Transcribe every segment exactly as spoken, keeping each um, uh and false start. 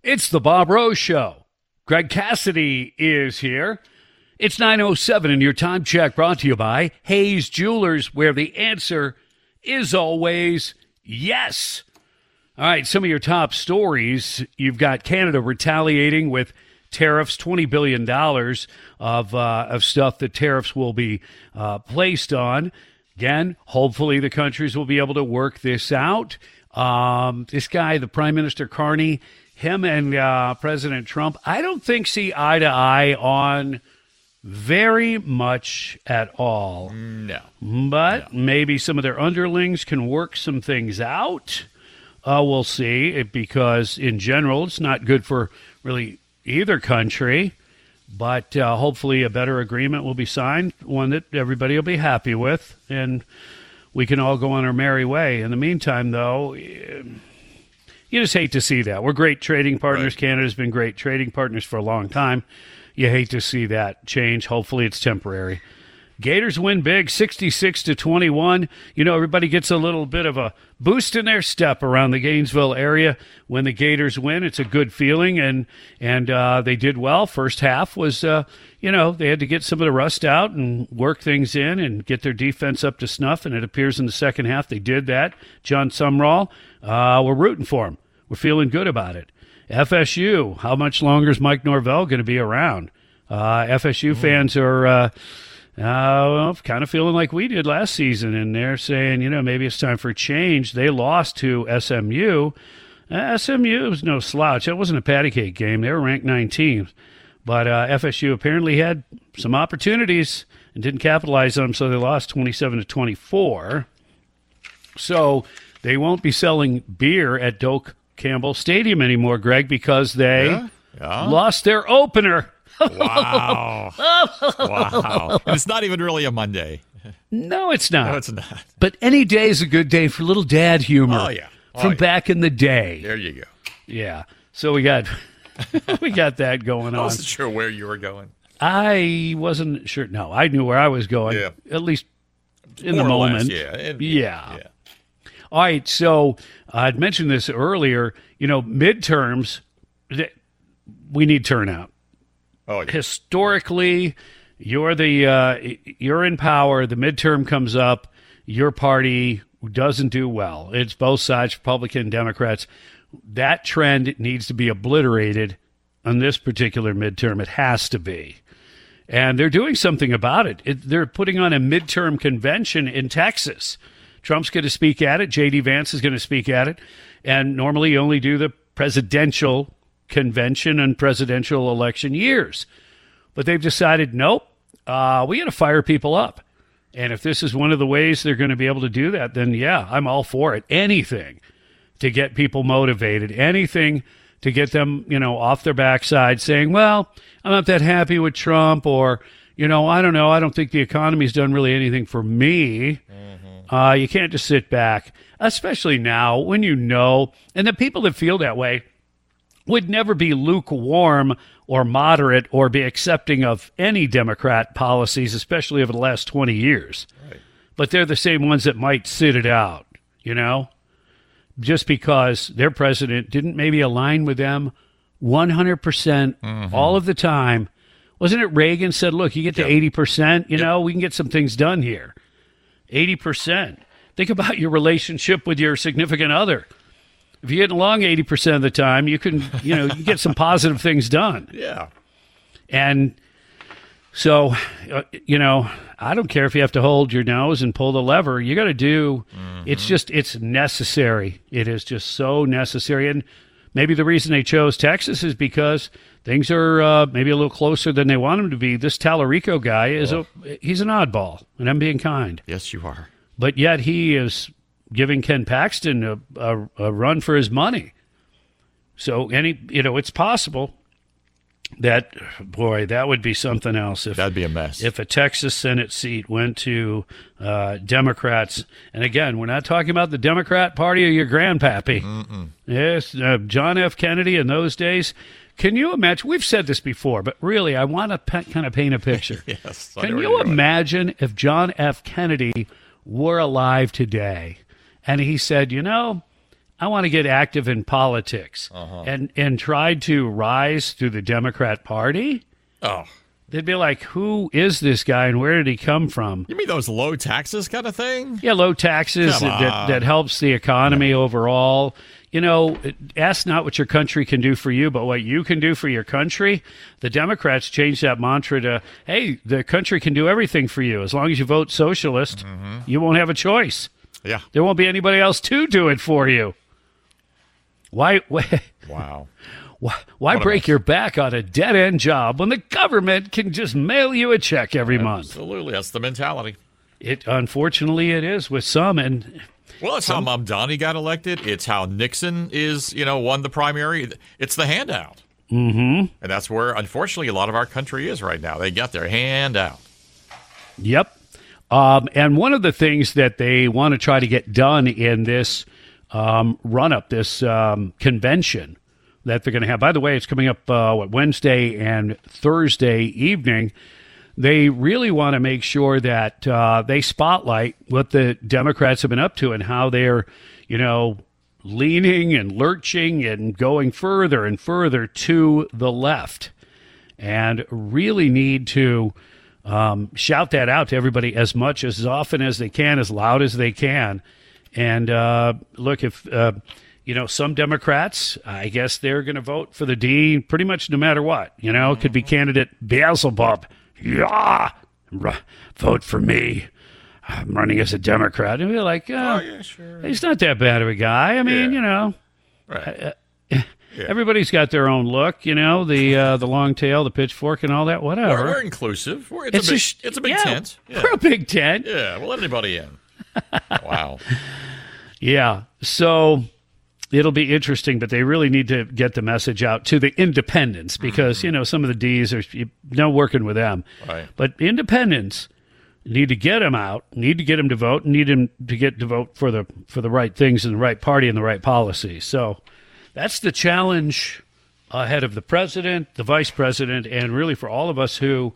It's the Bob Rose Show. Greg Cassidy is here. It's nine oh seven and your time check brought to you by Hayes Jewelers, where the answer is always yes. All right, some of your top stories. You've got Canada retaliating with tariffs, twenty billion dollars of, uh, of stuff that tariffs will be uh, placed on. Again, hopefully the countries will be able to work this out. Um, this guy, the Prime Minister Carney, him and uh, President Trump, I don't think see eye to eye on very much at all. No. But no. maybe some of their underlings can work some things out. Uh, we'll see, it, because in general, it's not good for really either country. But uh, hopefully a better agreement will be signed, one that everybody will be happy with, and we can all go on our merry way. In the meantime, though, you just hate to see that. We're great trading partners. Right. Canada's been great trading partners for a long time. You hate to see that change. Hopefully it's temporary. Gators win big, sixty-six to twenty-one. You know, everybody gets a little bit of a boost in their step around the Gainesville area when the Gators win. It's a good feeling, and and uh, they did well. First half was, uh, you know, they had to get some of the rust out and work things in and get their defense up to snuff, and it appears in the second half they did that. John Sumrall, uh, we're rooting for him. We're feeling good about it. F S U, how much longer is Mike Norvell going to be around? Uh, F S U mm. fans are uh, uh, well, kind of feeling like we did last season, and they're saying, you know, maybe it's time for a change. They lost to S M U. Uh, S M U was no slouch. It wasn't a patty cake game. They were ranked nineteenth. But uh, F S U apparently had some opportunities and didn't capitalize on them, so they lost twenty-seven to twenty-four. So they won't be selling beer at Doak Campbell Stadium anymore, Greg, because they yeah, yeah. lost their opener. Wow. Wow. And it's not even really a Monday. No, it's not. No, it's not. But any day is a good day for little dad humor. Oh, yeah. Oh, from yeah. back in the day. There you go. Yeah. So we got we got that going on. I wasn't sure where you were going. I wasn't sure. No, I knew where I was going. Yeah. At least in More the or moment. Less, yeah. And, yeah. yeah. All right. So I'd mentioned this earlier. You know, midterms, we need turnout. Oh, yeah. Historically, you're the uh, you're in power. The midterm comes up. Your party doesn't do well. It's both sides, Republican, Democrats. That trend needs to be obliterated on this particular midterm. It has to be. And they're doing something about it. it they're putting on a midterm convention in Texas. Trump's going to speak at it. J D. Vance is going to speak at it. And normally you only do the presidential convention and presidential election years. But they've decided, nope, uh, we got to fire people up. And if this is one of the ways they're going to be able to do that, then yeah, I'm all for it. Anything to get people motivated, anything to get them, you know, off their backside saying, well, I'm not that happy with Trump, or, you know, I don't know, I don't think the economy's done really anything for me. Mm-hmm. Uh, you can't just sit back, especially now when you know, and the people that feel that way would never be lukewarm or moderate or be accepting of any Democrat policies, especially over the last twenty years. Right. But they're the same ones that might sit it out, you know, just because their president didn't maybe align with them one hundred percent mm-hmm. all of the time. Wasn't it Reagan said, look, you get to yep. eighty percent, you yep. know, we can get some things done here. eighty percent. Think about your relationship with your significant other. If you're getting along eighty percent of the time, you can, you know, you get some positive things done. Yeah. And so, uh, you know, I don't care if you have to hold your nose and pull the lever. You got to do, mm-hmm. it's just, it's necessary. It is just so necessary. And maybe the reason they chose Texas is because things are uh, maybe a little closer than they want them to be. This Tallarico guy is oh. a, he's an oddball, and I'm being kind. Yes, you are. But yet he is giving Ken Paxton a, a, a run for his money. So, any you know, it's possible that, boy, that would be something else. If, That'd be a mess. If a Texas Senate seat went to uh, Democrats. And again, we're not talking about the Democrat Party or your grandpappy. Mm-mm. Yes, uh, John F. Kennedy in those days. Can you imagine? We've said this before, but really, I want to pe- kind of paint a picture. Yes. Can you imagine if John F. Kennedy were alive today and he said, you know, I want to get active in politics Uh-huh. and, and tried to rise through the Democrat Party, Oh, they'd be like, who is this guy and where did he come from? you mean those low taxes kind of thing? Yeah, low taxes Come that, on. that helps the economy overall. You know, ask not what your country can do for you, but what you can do for your country. The Democrats changed that mantra to, hey, the country can do everything for you. As long as you vote socialist, Mm-hmm. you won't have a choice. Yeah. There won't be anybody else to do it for you. Why, why, Wow. why, why What a break mess. your back on a dead-end job when the government can just mail you a check every month? Absolutely. That's the mentality. It unfortunately it is with some, and Well, it's how Mamdani got elected. It's how Nixon is, you know, won the primary. It's the handout. mm-hmm. And that's where, unfortunately, a lot of our country is right now. They got their handout. Yep. Um, and one of the things that they want to try to get done in this um, run-up, this um, convention that they're going to have, by the way, it's coming up uh, what, Wednesday and Thursday evening. They really want to make sure that uh, they spotlight what the Democrats have been up to and how they're, you know, leaning and lurching and going further and further to the left, and really need to um, shout that out to everybody as much, as often as they can, as loud as they can. And uh, look, if, uh, you know, some Democrats, I guess they're going to vote for the D pretty much no matter what. You know, it could be candidate Beelzebub. Yeah, r- vote for me. I'm running as a Democrat. And we're like, oh, Oh, yeah, sure. he's not that bad of a guy. I mean, Yeah. you know, Right. everybody's got their own look, you know, the uh, the long tail, the pitchfork, and all that, whatever. We're, we're inclusive. We're, it's, a big, sh- it's a big yeah, tent. Yeah. We're a big tent. Yeah, we'll let anybody in. Wow. Yeah. So it'll be interesting, but they really need to get the message out to the independents because, you know, some of the D's are you know working with them. Right. But independents need to get them out, need to get them to vote, need them to get to vote for the for the right things and the right party and the right policies. So that's the challenge ahead of the president, the vice president, and really for all of us who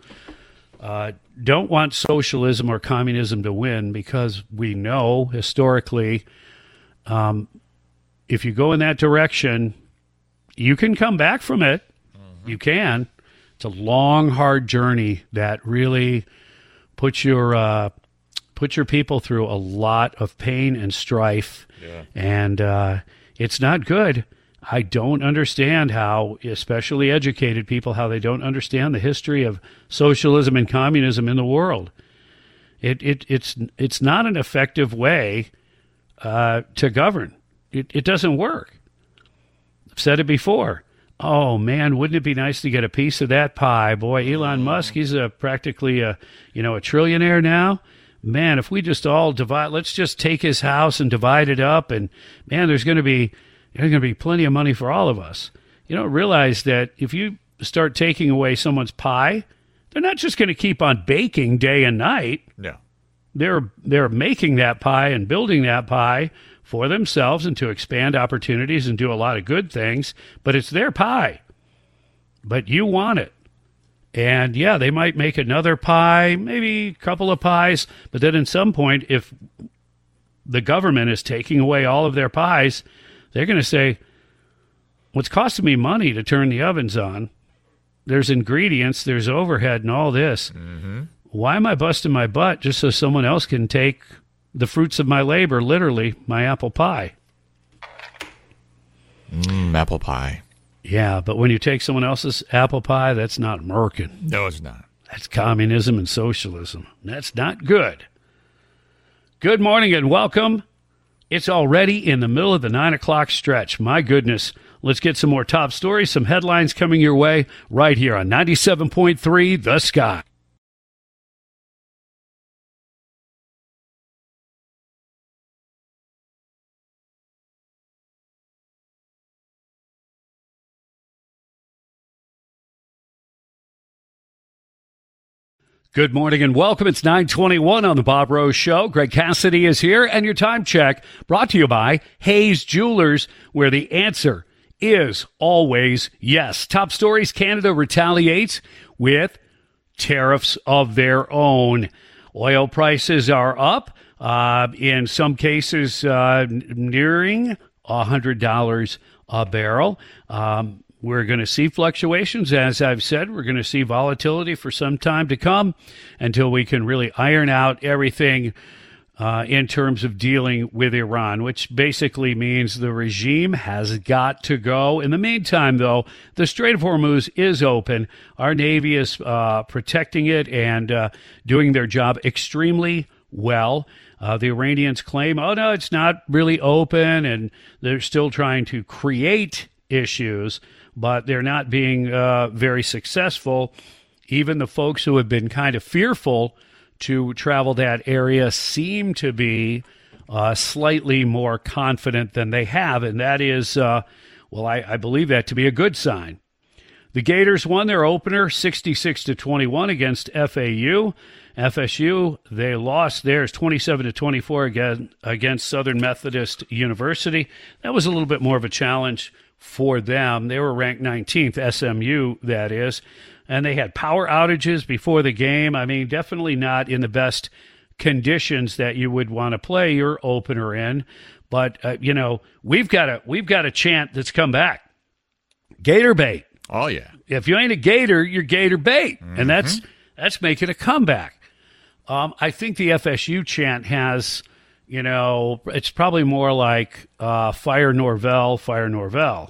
uh, don't want socialism or communism to win, because we know historically, um, if you go in that direction, you can come back from it. Mm-hmm. You can. It's a long, hard journey that really puts your uh, put your people through a lot of pain and strife, Yeah. and uh, it's not good. I don't understand how, especially educated people, how they don't understand the history of socialism and communism in the world. It it it's it's not an effective way uh, to govern. It it doesn't work. I've said it before. Oh man, wouldn't it be nice to get a piece of that pie? Boy, Elon Musk, he's a practically a you know a trillionaire now. Man, if we just all divide, let's just take his house and divide it up, and man, there's going to be there's going to be plenty of money for all of us. You don't realize that if you start taking away someone's pie, they're not just going to keep on baking day and night. Yeah. They're they're making that pie and building that pie for themselves and to expand opportunities and do a lot of good things, but it's their pie. But you want it. And yeah, they might make another pie, maybe a couple of pies, but then at some point, if the government is taking away all of their pies, they're going to say, what's costing me money to turn the ovens on? There's ingredients, there's overhead and all this. Mm-hmm. Why am I busting my butt just so someone else can take the fruits of my labor, literally my apple pie? Mm, apple pie. Yeah, but when you take someone else's apple pie, that's not American. No, it's not. That's communism and socialism. That's not good. Good morning and welcome. It's already in the middle of the nine o'clock stretch. My goodness. Let's get some more top stories, some headlines coming your way right here on ninety-seven point three The Sky. Good morning and welcome. It's nine twenty-one on the Bob Rose Show. Greg Cassidy is here, and your time check brought to you by Hayes Jewelers, where the answer is always yes. Top stories: Canada retaliates with tariffs of their own. Oil prices are up, uh, in some cases uh, nearing one hundred dollars a barrel. Um, we're going to see fluctuations. As I've said, we're going to see volatility for some time to come until we can really iron out everything uh, in terms of dealing with Iran, which basically means the regime has got to go. In the meantime, though, the Strait of Hormuz is open. Our Navy is uh, protecting it and uh, doing their job extremely well. Uh, the Iranians claim, oh, no, it's not really open, and they're still trying to create issues, but they're not being uh, very successful. Even the folks who have been kind of fearful to travel that area seem to be uh, slightly more confident than they have, and that is, uh, well, I, I believe that to be a good sign. The Gators won their opener sixty-six to twenty-one against F A U. F S U, they lost theirs twenty-seven to twenty-four again against Southern Methodist University. That was a little bit more of a challenge for them. They were ranked nineteenth, S M U, that is. And they had power outages before the game. I mean, definitely not in the best conditions that you would want to play your opener in. But, uh, you know, we've got a we've got a chant that's come back. Gator bait. Oh, yeah. If you ain't a Gator, you're Gator bait. Mm-hmm. And that's that's making a comeback. Um, I think the F S U chant has, you know, it's probably more like uh, fire Norvell, fire Norvell.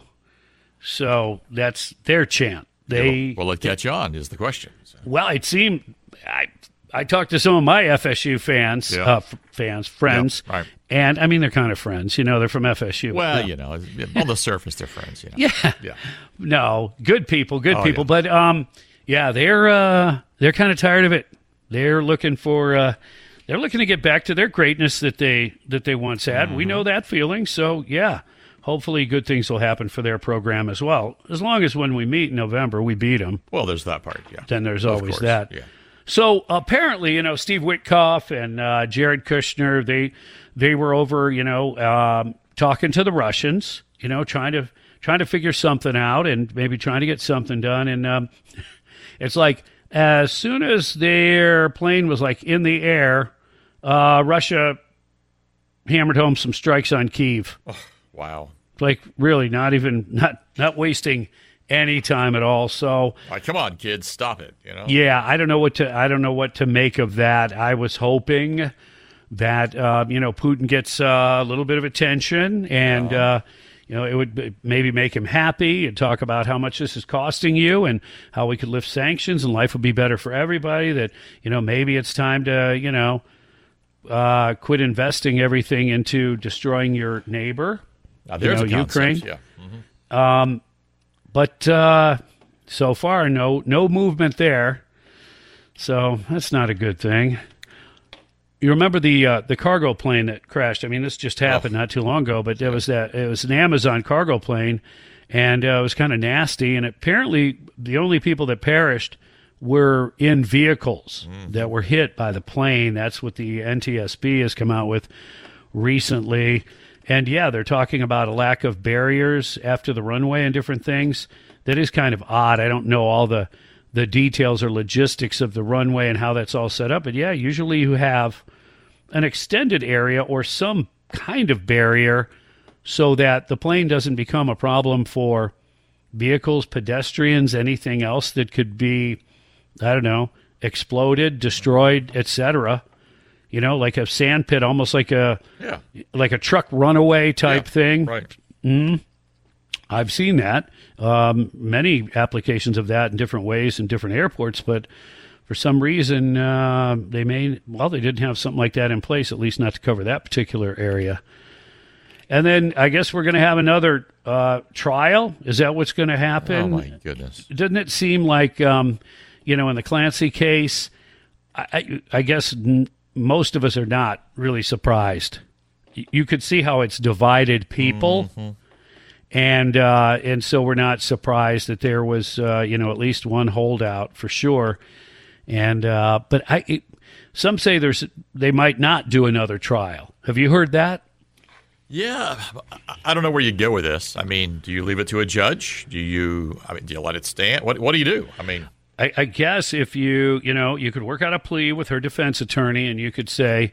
So that's their chant. They yeah, well, will it catch on is the question. So. Well, it seemed I I talked to some of my F S U fans, yeah. uh, f- fans, friends, yeah, right. And I mean they're kind of friends. You know, they're from F S U. Well, no. you know, on the surface they're friends. You know. Yeah, yeah. No, good people, good oh, people. Yeah. But um, yeah, they're uh, they're kind of tired of it. They're looking for uh, they're looking to get back to their greatness that they that they once had. Mm-hmm. We know that feeling. So yeah. Hopefully good things will happen for their program as well. As long as when we meet in November, we beat them. Well, there's that part, yeah. Then there's of always course, that. Yeah. So apparently, you know, Steve Witkoff and uh, Jared Kushner, they they were over, you know, um, talking to the Russians, you know, trying to trying to figure something out and maybe trying to get something done. And um, it's like as soon as their plane was like in the air, uh, Russia hammered home some strikes on Kyiv. Oh. Wow. Like really not even not not wasting any time at all. So all right, come on, kids, stop it, you know. Yeah, I don't know what to I don't know what to make of that. I was hoping that uh, you know, Putin gets uh, a little bit of attention and uh, you know, it would maybe make him happy and talk about how much this is costing you and how we could lift sanctions and life would be better for everybody, that you know, maybe it's time to, you know, uh, quit investing everything into destroying your neighbor. Now, there's you know, a concept, Ukraine. Yeah. Mm-hmm. Um, but uh, so far, no no movement there. So that's not a good thing. You remember the uh, the cargo plane that crashed? I mean, this just happened oh. not too long ago, but there was that it was an Amazon cargo plane, and uh, it was kind of nasty. And apparently, the only people that perished were in vehicles mm-hmm. that were hit by the plane. That's what the N T S B has come out with recently. And, yeah, they're talking about a lack of barriers after the runway and different things. That is kind of odd. I don't know all the, the details or logistics of the runway and how that's all set up. But, yeah, usually you have an extended area or some kind of barrier so that the plane doesn't become a problem for vehicles, pedestrians, anything else that could be, I don't know, exploded, destroyed, et cetera. You know, like a sand pit, almost like a yeah. like a truck runaway type yeah, thing. Right. Mm-hmm. I've seen that. Um, many applications of that in different ways in different airports, but for some reason uh, they may, well, they didn't have something like that in place, at least not to cover that particular area. And then I guess we're going to have another uh, trial. Is that what's going to happen? Oh, my goodness. Doesn't it seem like, um, you know, in the Clancy case, I, I, I guess... N- most of us are not really surprised. You could see how it's divided people, mm-hmm. and uh, and so we're not surprised that there was uh, you know, at least one holdout for sure. And uh, but I, it, some say there's they might not do another trial. Have you heard that? Yeah, I don't know where you go with this. I mean, do you leave it to a judge? Do you? I mean, do you let it stand? What What do you do? I mean. I, I guess if you, you know, you could work out a plea with her defense attorney and you could say,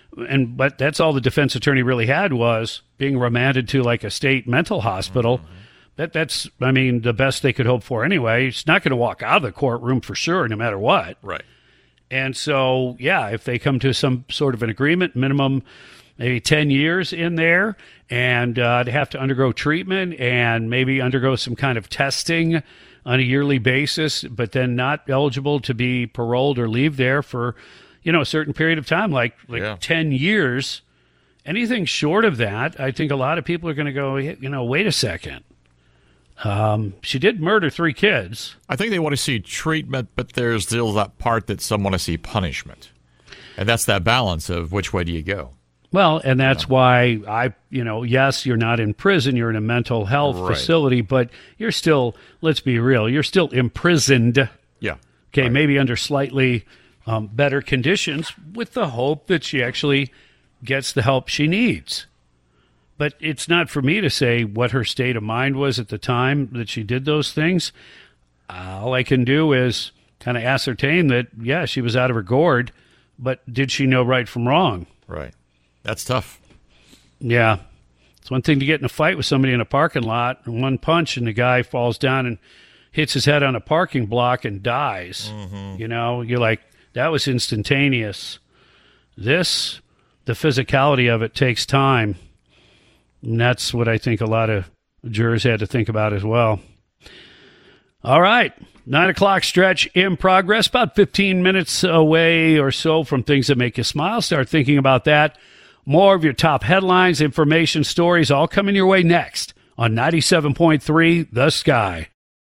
and but that's all the defense attorney really had was being remanded to like a state mental hospital. Mm-hmm. That that's I mean the best they could hope for anyway. He's not going to walk out of the courtroom for sure, no matter what. Right. And so, yeah, if they come to some sort of an agreement, minimum maybe ten years in there, and uh, to have to undergo treatment and maybe undergo some kind of testing on a yearly basis, but then not eligible to be paroled or leave there for, you know, a certain period of time, like like yeah. ten years. Anything short of that, I think a lot of people are going to go, you know, wait a second. Um, she did murder three kids. I think they want to see treatment, but there's still that part that some want to see punishment. And that's that balance of which way do you go? Well, and that's yeah. why I, you know, yes, you're not in prison, you're in a mental health right. facility, but you're still, let's be real, you're still imprisoned. Yeah. Okay, right. maybe under slightly um, better conditions with the hope that she actually gets the help she needs. But it's not for me to say what her state of mind was at the time that she did those things. All I can do is kind of ascertain that, yeah, she was out of her gourd, but did she know right from wrong? Right. That's tough. Yeah. It's one thing to get in a fight with somebody in a parking lot, and one punch, and the guy falls down and hits his head on a parking block and dies. Mm-hmm. You know, you're like, that was instantaneous. This, the physicality of it takes time. And that's what I think a lot of jurors had to think about as well. All right. Nine o'clock stretch in progress. About fifteen minutes away or so from things that make you smile. Start thinking about that. More of your top headlines, information, stories, all coming your way next on ninety-seven point three The Sky.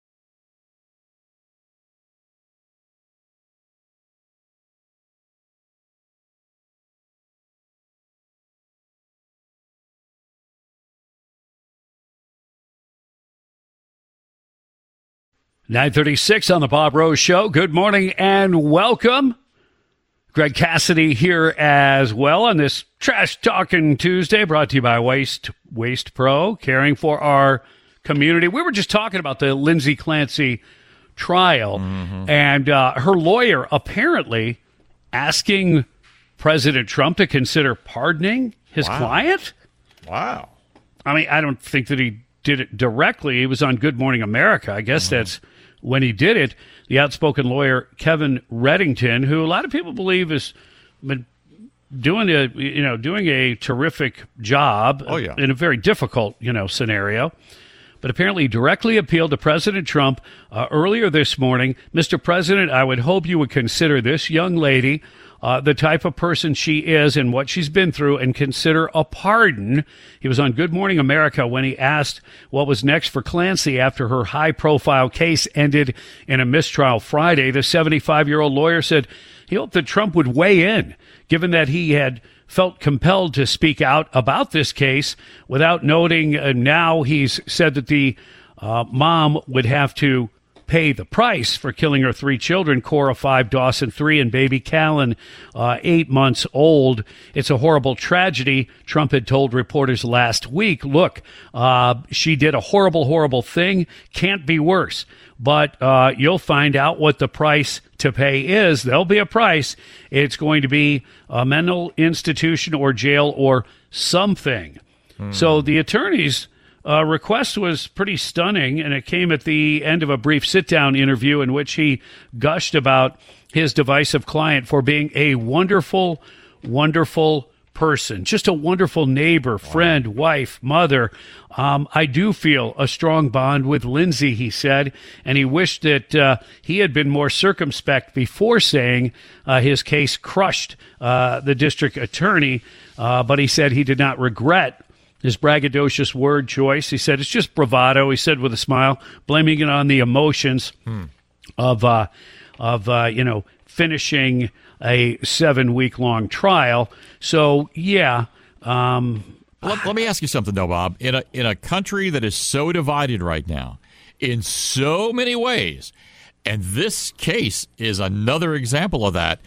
nine thirty-six on the Bob Rose Show. Good morning and welcome. Greg Cassidy here as well on this Trash Talking Tuesday, brought to you by Waste Waste Pro, caring for our community. We were just talking about the Lindsay Clancy trial, mm-hmm. and uh, her lawyer apparently asking President Trump to consider pardoning his wow. client. Wow. I mean, I don't think that he did it directly. He was on Good Morning America. I guess mm-hmm. that's when he did it. The outspoken lawyer Kevin Reddington, who a lot of people believe is been doing a you know doing a terrific job oh, yeah. in a very difficult you know scenario, but apparently directly appealed to President Trump uh, earlier this morning. Mister President, I would hope you would consider this young lady Uh, the type of person she is and what she's been through, and consider a pardon. He was on Good Morning America when he asked what was next for Clancy after her high-profile case ended in a mistrial Friday. The seventy-five-year-old lawyer said he hoped that Trump would weigh in, given that he had felt compelled to speak out about this case without noting uh, now he's said that the uh, mom would have to pay the price for killing her three children, Cora five, Dawson three, and baby Callan uh, eight months old. It's a horrible tragedy, Trump had told reporters last week. Look, uh, she did a horrible, horrible thing. Can't be worse. But uh, you'll find out what the price to pay is. There'll be a price. It's going to be a mental institution or jail or something. Hmm. So the attorneys Uh, request was pretty stunning, and it came at the end of a brief sit-down interview in which he gushed about his divisive client for being a wonderful, wonderful person, just a wonderful neighbor, friend, wow. wife, mother. Um, I do feel a strong bond with Lindsay, he said, and he wished that uh, he had been more circumspect before saying uh, his case crushed uh, the district attorney, uh, but he said he did not regret his braggadocious word choice. He said it's just bravado, he said with a smile, blaming it on the emotions hmm. of, uh, of uh, you know, finishing a seven-week-long trial. So, yeah. Um, let, let me ask you something, though, Bob. In a, in a country that is so divided right now, in so many ways, and this case is another example of that,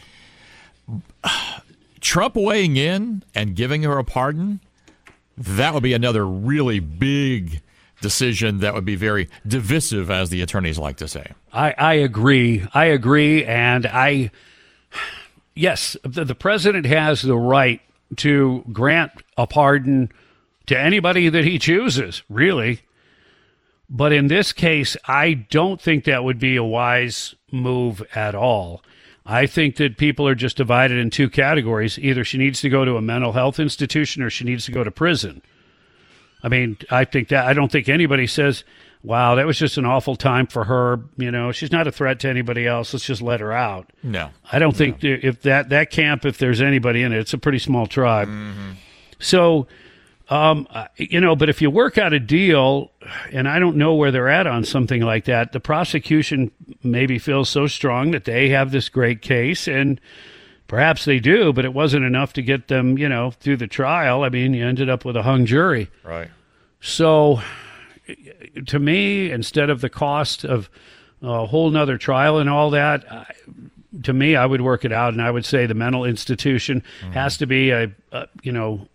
Trump weighing in and giving her a pardon, that would be another really big decision that would be very divisive, as the attorneys like to say. I, I agree. I agree. And I, yes, the, the president has the right to grant a pardon to anybody that he chooses, really. But in this case, I don't think that would be a wise move at all. I think that people are just divided in two categories. Either she needs to go to a mental health institution or she needs to go to prison. I mean, I think that I don't think anybody says, wow, that was just an awful time for her. You know, she's not a threat to anybody else. Let's just let her out. No. I don't think no. if that, that camp, if there's anybody in it, it's a pretty small tribe. Mm-hmm. So, um, you know, but if you work out a deal, and I don't know where they're at on something like that, the prosecution maybe feels so strong that they have this great case, and perhaps they do, but it wasn't enough to get them, you know, through the trial. I mean, you ended up with a hung jury. Right. So, to me, instead of the cost of a whole nother trial and all that, I, to me, I would work it out, and I would say the mental institution mm-hmm. has to be a, a, you know,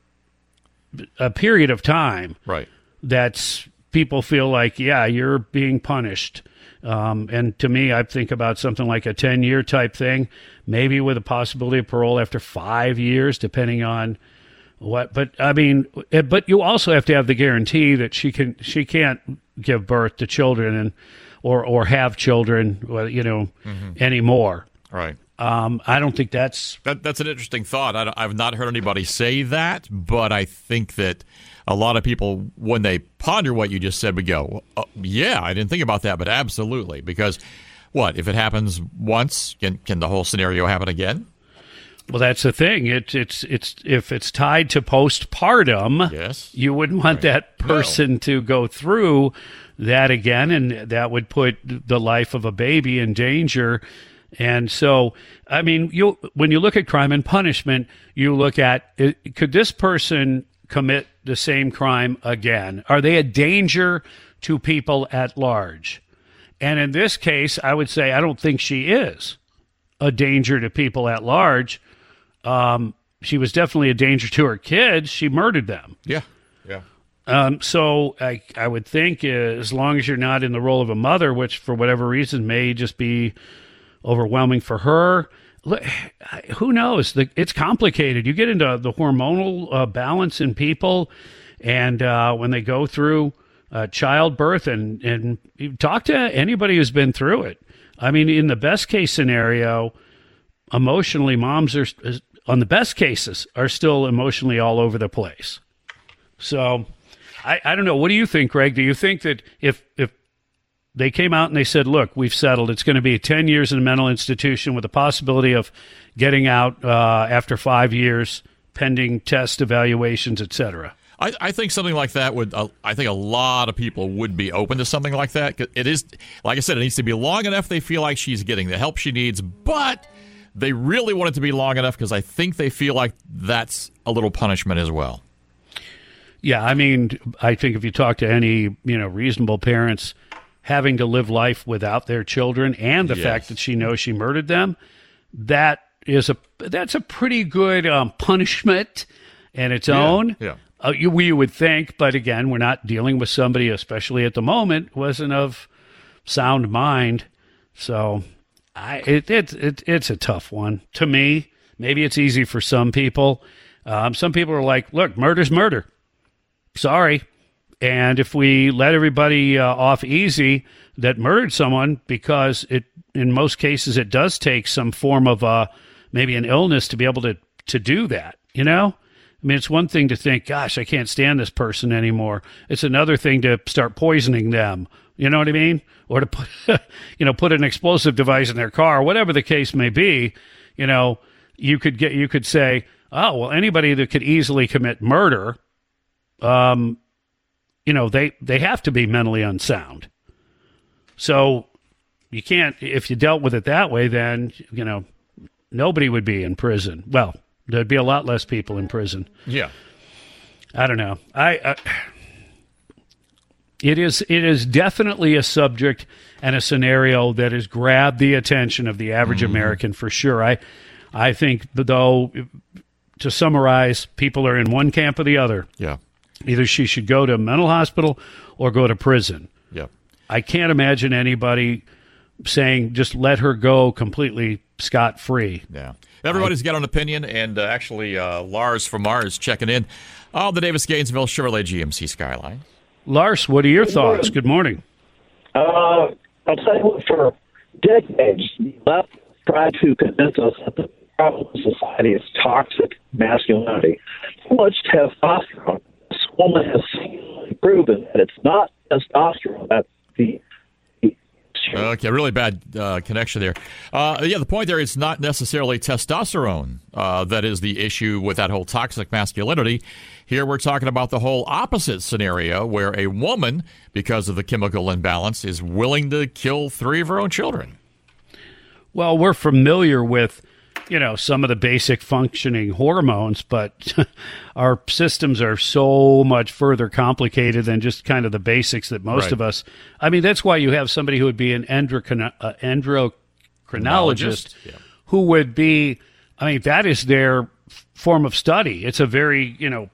a period of time right. that's people feel like, yeah, you're being punished. Um, and to me, I think about something like a ten-year type thing, maybe with a possibility of parole after five years, depending on what. But I mean, but you also have to have the guarantee that she can she can't give birth to children and or or have children, you know, mm-hmm. anymore. Right. Um, I don't think that's that, that's an interesting thought. I I've not heard anybody say that, but I think that a lot of people, when they ponder what you just said, would go, oh, yeah, I didn't think about that, but absolutely. Because what, if it happens once, can, can the whole scenario happen again? Well, that's the thing. It, it's it's if it's tied to postpartum, yes. you wouldn't want right. that person no. to go through that again, and that would put the life of a baby in danger. And so, I mean, you when you look at crime and punishment, you look at, could this person commit the same crime again? Are they a danger to people at large? And in this case, I would say I don't think she is a danger to people at large. Um, she was definitely a danger to her kids. She murdered them. Yeah, yeah. Um, so I, I would think uh, as long as you're not in the role of a mother, which for whatever reason may just be overwhelming for her. Who knows? The, it's complicated. You get into the hormonal uh, balance in people, and uh, when they go through uh, childbirth, and, and you talk to anybody who's been through it. I mean, in the best case scenario, emotionally, moms are, on the best cases, are still emotionally all over the place. So I, I don't know. What do you think, Greg? Do you think that if if they came out and they said, look, we've settled, it's going to be ten years in a mental institution with the possibility of getting out uh, after five years, pending test evaluations, et cetera? I, I think something like that would, uh, I think a lot of people would be open to something like that. It is, like I said, it needs to be long enough they feel like she's getting the help she needs, but they really want it to be long enough because I think they feel like that's a little punishment as well. Yeah, I mean, I think if you talk to any, you know, reasonable parents, having to live life without their children and the yes. fact that she knows she murdered them, that is a that's a pretty good um, punishment in its yeah, own. Yeah. Uh, you, we would think, but again, we're not dealing with somebody, especially at the moment, wasn't of sound mind. So I it, it, it it's a tough one to me. Maybe it's easy for some people. Um, some people are like, look, murder's murder. Sorry. And if we let everybody uh, off easy that murdered someone, because it, in most cases, it does take some form of uh, maybe an illness to be able to, to do that, you know? I mean, it's one thing to think, gosh, I can't stand this person anymore. It's another thing to start poisoning them, you know what I mean? Or to put, you know, put an explosive device in their car, whatever the case may be. You know, you could get, you could say, oh, well, anybody that could easily commit murder, um, you know, they, they have to be mentally unsound. So you can't, if you dealt with it that way, then, you know, nobody would be in prison. Well, there'd be a lot less people in prison. Yeah. I don't know. I, I it is, it is definitely a subject and a scenario that has grabbed the attention of the average mm-hmm. American for sure. I, I think, though, to summarize, people are in one camp or the other. Yeah. Either she should go to a mental hospital or go to prison. Yeah. I can't imagine anybody saying just let her go completely scot-free. Yeah. Everybody's got an opinion, and uh, actually, uh, Lars from Mars checking in on the Davis Gainesville Chevrolet G M C Skyline. Lars, what are your thoughts? Good morning. Uh, I'll tell you what, for decades, the left tried to convince us that the problem in society is toxic masculinity. Too much testosterone. This woman has singularly proven that it's not testosterone. That's the Okay, really bad uh, connection there. Uh, yeah, the point there is not necessarily testosterone uh, that is the issue with that whole toxic masculinity. Here we're talking about the whole opposite scenario where a woman, because of the chemical imbalance, is willing to kill three of her own children. Well, we're familiar with, you know, some of the basic functioning hormones, but our systems are so much further complicated than just kind of the basics that most Right. of us. I mean, that's why you have somebody who would be an endocrino- uh, endocrinologist Yeah. who would be, I mean, that is their f- form of study. It's a very, you know,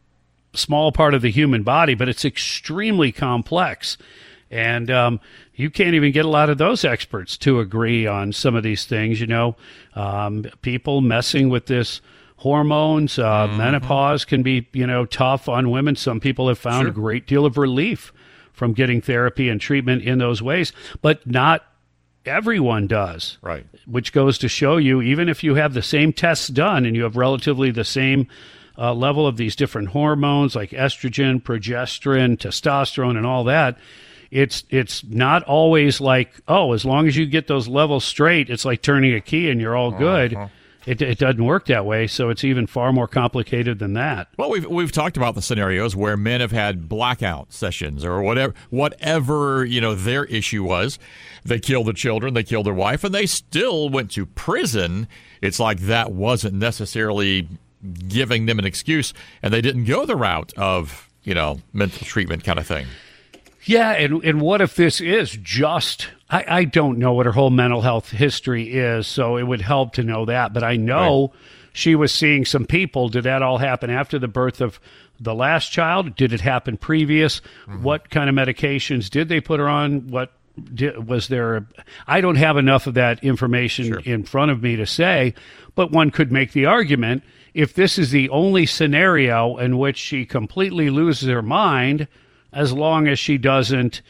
small part of the human body, but it's extremely complex. And um, you can't even get a lot of those experts to agree on some of these things. You know, um, people messing with this hormones, uh, Mm-hmm. menopause can be, you know, tough on women. Some people have found Sure. a great deal of relief from getting therapy and treatment in those ways, but not everyone does. Right. Which goes to show you, even if you have the same tests done and you have relatively the same uh, level of these different hormones like estrogen, progesterone, testosterone, and all that, it's it's not always like, oh, as long as you get those levels straight, it's like turning a key and you're all good. Uh-huh. It, it doesn't work that way, so it's even far more complicated than that. Well, we've we've talked about the scenarios where men have had blackout sessions or whatever whatever, you know, their issue was. They killed their children, they killed their wife, and they still went to prison. It's like that wasn't necessarily giving them an excuse, and they didn't go the route of, you know, mental treatment kind of thing. Yeah, and, and what if this is just, I, I don't know what her whole mental health history is, so it would help to know that. But I know Right. she was seeing some people. Did that all happen after the birth of the last child? Did it happen previous? Mm-hmm. What kind of medications did they put her on? What did, was there? I don't have enough of that information Sure. in front of me to say, but one could make the argument if this is the only scenario in which she completely loses her mind, as long as she doesn't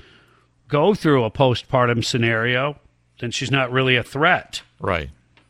go through a postpartum scenario, then she's not really a threat. Right.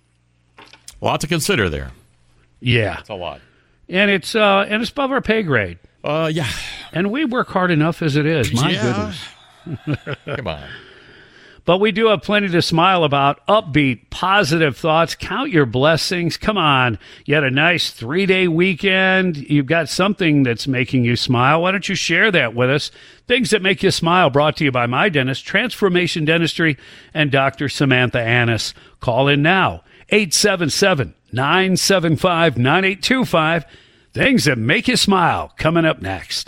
A lot to consider there. Yeah. It's a lot. And it's uh and it's above our pay grade. Uh, yeah. And we work hard enough as it is. My Yeah. goodness. Come on. But we do have plenty to smile about. Upbeat, positive thoughts. Count your blessings. Come on. You had a nice three-day weekend. You've got something that's making you smile. Why don't you share that with us? Things that make you smile, brought to you by My Dentist, Transformation Dentistry, and Doctor Samantha Annis. Call in now. eight seven seven, nine seven five, nine eight two five. Things that make you smile. Coming up next.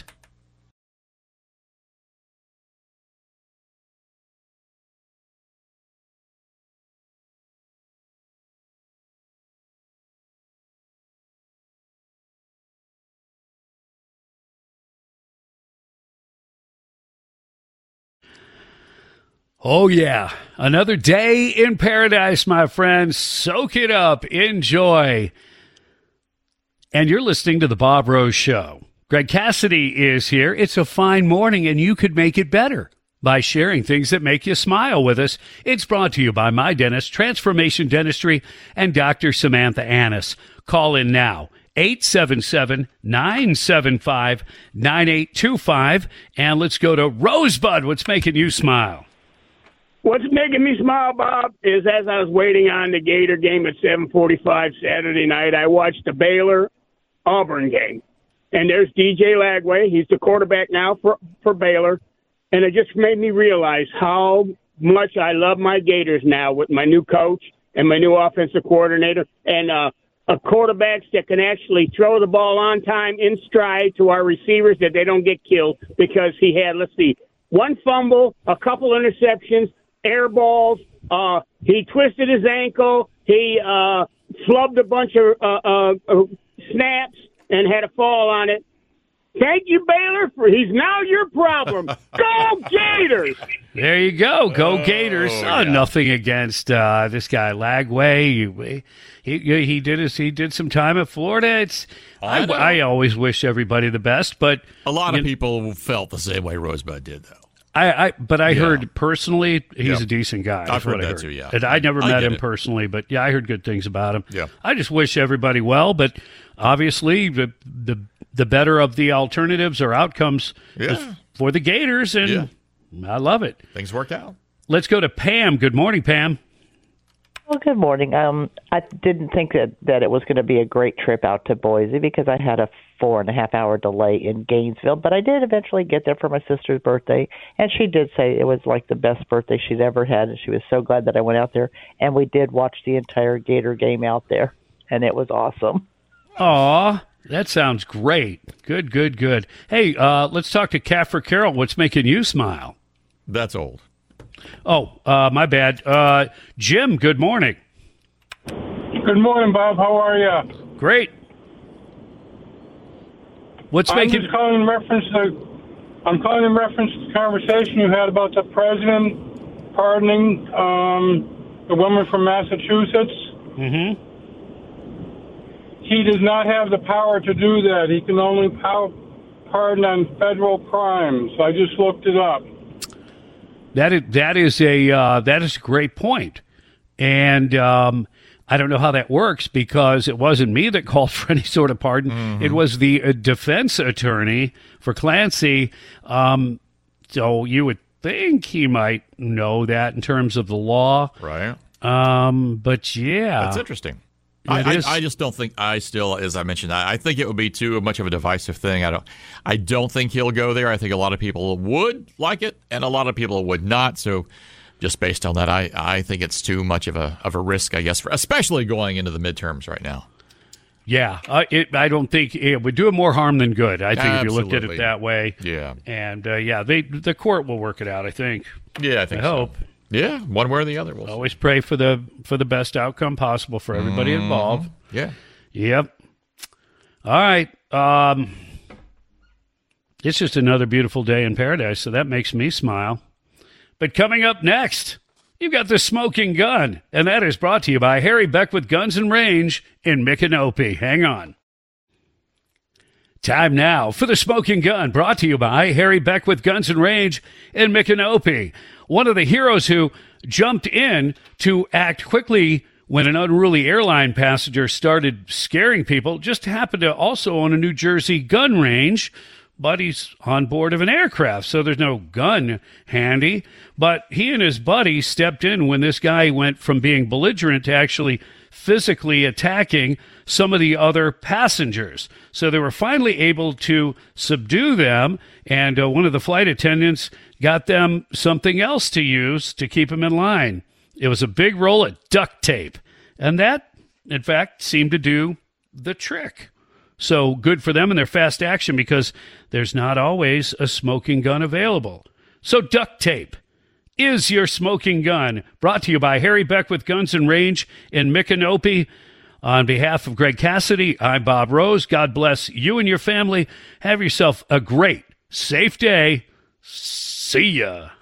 Oh, yeah. Another day in paradise, my friends. Soak it up. Enjoy. And you're listening to The Bob Rose Show. Greg Cassidy is here. It's a fine morning, and you could make it better by sharing things that make you smile with us. It's brought to you by My Dentist, Transformation Dentistry, and Doctor Samantha Annis. Call in now. eight seven seven, nine seven five, nine eight two five. And let's go to Rosebud. What's making you smile? What's making me smile, Bob, is as I was waiting on the Gator game at seven forty-five Saturday night, I watched the Baylor-Auburn game. And there's D J Lagway. He's the quarterback now for, for Baylor. And it just made me realize how much I love my Gators now with my new coach and my new offensive coordinator. And uh, a quarterbacks that can actually throw the ball on time in stride to our receivers that they don't get killed, because he had, let's see, one fumble, a couple interceptions, air balls. Uh, he twisted his ankle. He uh, flubbed a bunch of uh, uh, uh, snaps and had a fall on it. Thank you, Baylor, for he's now your problem. Go Gators! There you go. Go Oh, Gators. Oh, yeah. Nothing against uh, this guy Lagway. He, he he did his he did some time at Florida. It's I I, know. I always wish everybody the best, but A lot of you- people felt the same way Rosebud did, though. I, I but I Yeah. heard personally he's Yeah. a decent guy. I've is heard what I that too, yeah. And I never I met get him it. personally, but yeah, I heard good things about him. Yeah. I just wish everybody well, but obviously the the the better of the alternatives or outcomes Yeah. is for the Gators, and Yeah. I love it. Things worked out. Let's go to Pam. Good morning, Pam. Well, good morning. Um, I didn't think that, that it was going to be a great trip out to Boise because I had a four and a half hour delay in Gainesville, but I did eventually get there for my sister's birthday, and she did say it was like the best birthday she'd ever had, and she was so glad that I went out there, and we did watch the entire Gator game out there, and it was awesome. Aw, that sounds great. Good, good, good. Hey, uh, let's talk to Caffer Carroll. What's making you smile? That's old. Oh, uh, my bad. Uh, Jim, good morning. Good morning, Bob. How are you? Great. What's I'm making... just calling in reference to I'm calling in reference to the conversation you had about the president pardoning um, the woman from Massachusetts. Mhm. He does not have the power to do that. He can only pow- pardon on federal crimes. I just looked it up. That is that is a uh, that is a great point, and um, I don't know how that works because it wasn't me that called for any sort of pardon. It was the uh, defense attorney for Clancy. Um, so you would think he might know that in terms of the law, Right. um, but yeah, That's interesting. Yeah, it I, is. I, I just don't think I still, as I mentioned, I, I think it would be too much of a divisive thing. I don't, I don't think he'll go there. I think a lot of people would like it, and a lot of people would not. So, just based on that, I, I think it's too much of a of a risk, I guess, for, especially going into the midterms right now. yeah. Uh, it, I don't think it would do him more harm than good. I think if you looked at it Absolutely. that way, Yeah, and uh, yeah, they the court will work it out. I think. yeah, I think I so. hope. Yeah, one way or the other. We'll see. Always pray for the for the best outcome possible for everybody involved. Yeah. Yep. All right. Um, it's just another beautiful day in paradise, so that makes me smile. But coming up next, you've got the Smoking Gun, and that is brought to you by Harry Beckwith Guns and Range in Micanopy. Hang on. Time now for the Smoking Gun, brought to you by Harry Beckwith Guns and Range in Micanopy. One of the heroes who jumped in to act quickly when an unruly airline passenger started scaring people just happened to also own a New Jersey gun range, but he's on board of an aircraft, so there's no gun handy. But he and his buddy stepped in when this guy went from being belligerent to actually physically attacking some of the other passengers. So they were finally able to subdue them, and uh, one of the flight attendants got them something else to use to keep them in line. It was a big roll of duct tape, and that, in fact, seemed to do the trick. So good for them and their fast action because there's not always a smoking gun available. So duct tape is your smoking gun. Brought to you by Harry Beckwith Guns and Range in Micanopy. On behalf of Greg Cassidy, I'm Bob Rose. God bless you and your family. Have yourself a great, safe day. See ya.